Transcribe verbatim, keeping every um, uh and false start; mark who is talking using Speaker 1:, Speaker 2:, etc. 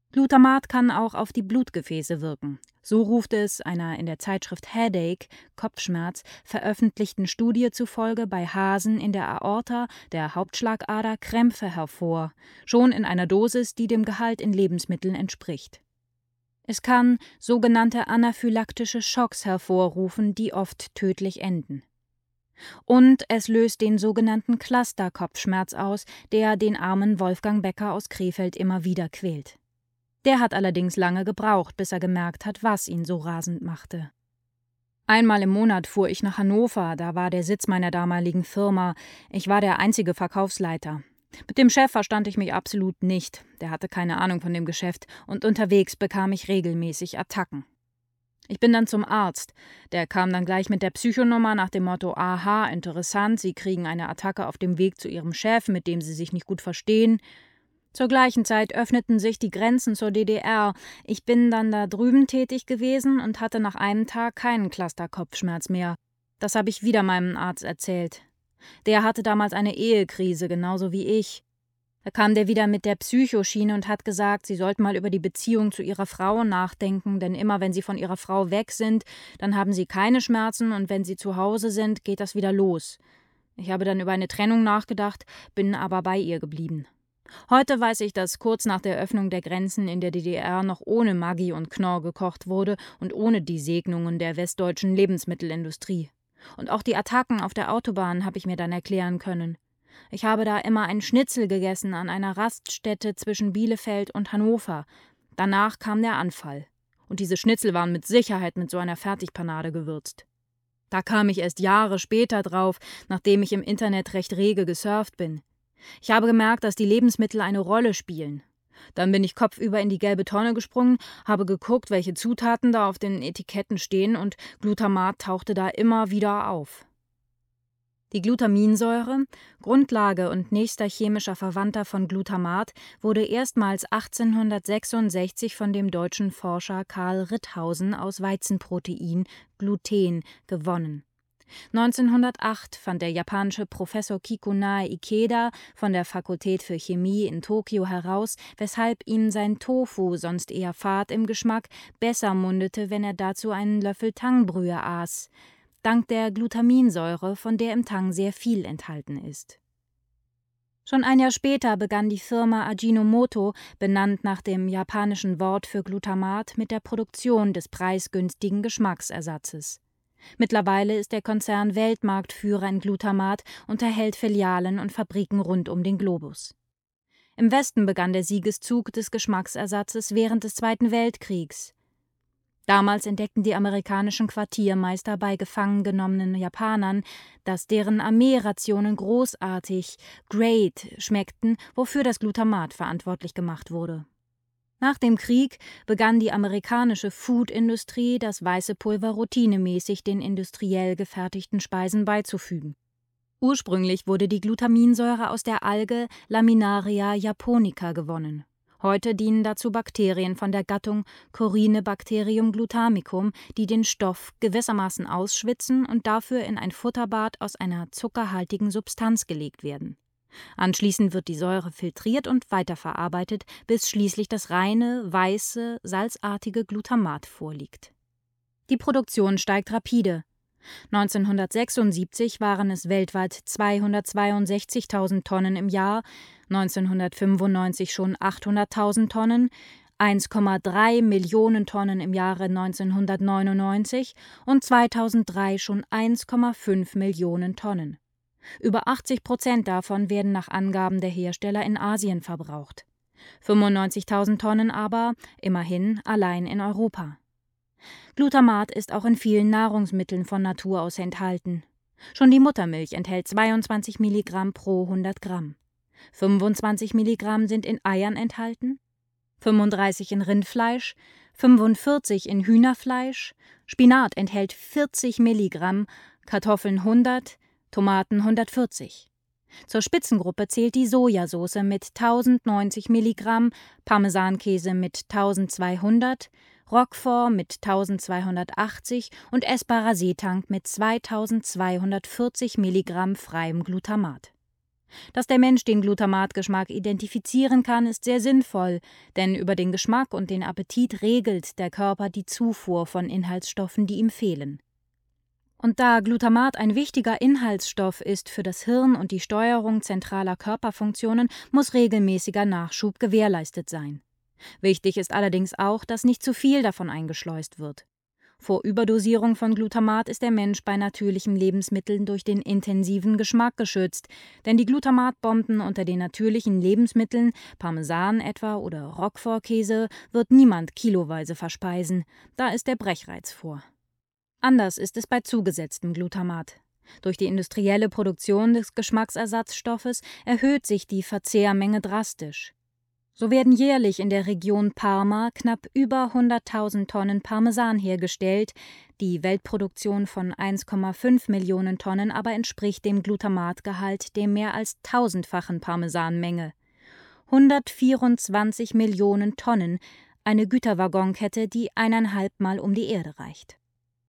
Speaker 1: Glutamat kann auch auf die Blutgefäße wirken. So ruft es einer in der Zeitschrift Headache (Kopfschmerz) veröffentlichten Studie zufolge bei Hasen in der Aorta, der Hauptschlagader, Krämpfe hervor, schon in einer Dosis, die dem Gehalt in Lebensmitteln entspricht. Es kann sogenannte anaphylaktische Schocks hervorrufen, die oft tödlich enden. Und es löst den sogenannten Cluster-Kopfschmerz aus, der den armen Wolfgang Becker aus Krefeld immer wieder quält. Der hat allerdings lange gebraucht, bis er gemerkt hat, was ihn so rasend machte. Einmal im Monat fuhr ich nach Hannover, da war der Sitz meiner damaligen Firma. Ich war der einzige Verkaufsleiter. Mit dem Chef verstand ich mich absolut nicht, der hatte keine Ahnung von dem Geschäft, und unterwegs bekam ich regelmäßig Attacken. Ich bin dann zum Arzt, der kam dann gleich mit der Psychonummer nach dem Motto: Aha, interessant, Sie kriegen eine Attacke auf dem Weg zu Ihrem Chef, mit dem Sie sich nicht gut verstehen. Zur gleichen Zeit öffneten sich die Grenzen zur D D R. Ich bin dann da drüben tätig gewesen und hatte nach einem Tag keinen Cluster-Kopfschmerz mehr. Das habe ich wieder meinem Arzt erzählt. Der hatte damals eine Ehekrise, genauso wie ich. Da kam der wieder mit der Psychoschiene und hat gesagt, sie sollten mal über die Beziehung zu ihrer Frau nachdenken, denn immer wenn sie von ihrer Frau weg sind, dann haben sie keine Schmerzen und wenn sie zu Hause sind, geht das wieder los. Ich habe dann über eine Trennung nachgedacht, bin aber bei ihr geblieben. Heute weiß ich, dass kurz nach der Öffnung der Grenzen in der D D R noch ohne Maggi und Knorr gekocht wurde und ohne die Segnungen der westdeutschen Lebensmittelindustrie. Und auch die Attacken auf der Autobahn habe ich mir dann erklären können. Ich habe da immer ein Schnitzel gegessen an einer Raststätte zwischen Bielefeld und Hannover. Danach kam der Anfall. Und diese Schnitzel waren mit Sicherheit mit so einer Fertigpanade gewürzt. Da kam ich erst Jahre später drauf, nachdem ich im Internet recht rege gesurft bin. Ich habe gemerkt, dass die Lebensmittel eine Rolle spielen. Dann bin ich kopfüber in die gelbe Tonne gesprungen, habe geguckt, welche Zutaten da auf den Etiketten stehen, und Glutamat tauchte da immer wieder auf. Die Glutaminsäure, Grundlage und nächster chemischer Verwandter von Glutamat, wurde erstmals achtzehnhundertsechsundsechzig von dem deutschen Forscher Karl Ritthausen aus Weizenprotein, Gluten, gewonnen. neunzehnhundertacht fand der japanische Professor Kikunae Ikeda von der Fakultät für Chemie in Tokio heraus, weshalb ihm sein Tofu, sonst eher fad im Geschmack, besser mundete, wenn er dazu einen Löffel Tangbrühe aß, dank der Glutaminsäure, von der im Tang sehr viel enthalten ist. Schon ein Jahr später begann die Firma Ajinomoto, benannt nach dem japanischen Wort für Glutamat, mit der Produktion des preisgünstigen Geschmacksersatzes. Mittlerweile ist der Konzern Weltmarktführer in Glutamat und erhält Filialen und Fabriken rund um den Globus. Im Westen begann der Siegeszug des Geschmacksersatzes während des Zweiten Weltkriegs. Damals entdeckten die amerikanischen Quartiermeister bei gefangen genommenen Japanern, dass deren Armeerationen großartig, great schmeckten, wofür das Glutamat verantwortlich gemacht wurde. Nach dem Krieg begann die amerikanische Food-Industrie, das weiße Pulver routinemäßig den industriell gefertigten Speisen beizufügen. Ursprünglich wurde die Glutaminsäure aus der Alge Laminaria japonica gewonnen. Heute dienen dazu Bakterien von der Gattung Corynebacterium glutamicum, die den Stoff gewissermaßen ausschwitzen und dafür in ein Futterbad aus einer zuckerhaltigen Substanz gelegt werden. Anschließend wird die Säure filtriert und weiterverarbeitet, bis schließlich das reine, weiße, salzartige Glutamat vorliegt. Die Produktion steigt rapide. neunzehnhundertsechsundsiebzig waren es weltweit zweihundertzweiundsechzigtausend Tonnen im Jahr, neunzehnhundertfünfundneunzig schon achthunderttausend Tonnen, eins Komma drei Millionen Tonnen im Jahre neunzehnhundertneunundneunzig und zweitausenddrei schon eins Komma fünf Millionen Tonnen. Über achtzig Prozent davon werden nach Angaben der Hersteller in Asien verbraucht. fünfundneunzigtausend Tonnen aber, immerhin, allein in Europa. Glutamat ist auch in vielen Nahrungsmitteln von Natur aus enthalten. Schon die Muttermilch enthält zweiundzwanzig Milligramm pro hundert Gramm. fünfundzwanzig Milligramm sind in Eiern enthalten, fünfunddreißig in Rindfleisch, fünfundvierzig in Hühnerfleisch, Spinat enthält vierzig Milligramm, Kartoffeln hundert, Tomaten hundertvierzig. Zur Spitzengruppe zählt die Sojasauce mit tausendneunzig Milligramm, Parmesankäse mit tausendzweihundert, Roquefort mit tausendzweihundertachtzig und essbarer Seetank mit zweitausendzweihundertvierzig Milligramm freiem Glutamat. Dass der Mensch den Glutamatgeschmack identifizieren kann, ist sehr sinnvoll, denn über den Geschmack und den Appetit regelt der Körper die Zufuhr von Inhaltsstoffen, die ihm fehlen. Und da Glutamat ein wichtiger Inhaltsstoff ist für das Hirn und die Steuerung zentraler Körperfunktionen, muss regelmäßiger Nachschub gewährleistet sein. Wichtig ist allerdings auch, dass nicht zu viel davon eingeschleust wird. Vor Überdosierung von Glutamat ist der Mensch bei natürlichen Lebensmitteln durch den intensiven Geschmack geschützt, denn die Glutamatbomben unter den natürlichen Lebensmitteln, Parmesan etwa oder Roquefort-Käse, wird niemand kiloweise verspeisen, da ist der Brechreiz vor. Anders ist es bei zugesetztem Glutamat. Durch die industrielle Produktion des Geschmacksersatzstoffes erhöht sich die Verzehrmenge drastisch. So werden jährlich in der Region Parma knapp über hunderttausend Tonnen Parmesan hergestellt, die Weltproduktion von eins Komma fünf Millionen Tonnen aber entspricht dem Glutamatgehalt der mehr als tausendfachen Parmesanmenge. hundertvierundzwanzig Millionen Tonnen, eine Güterwaggonkette, die eineinhalb Mal um die Erde reicht.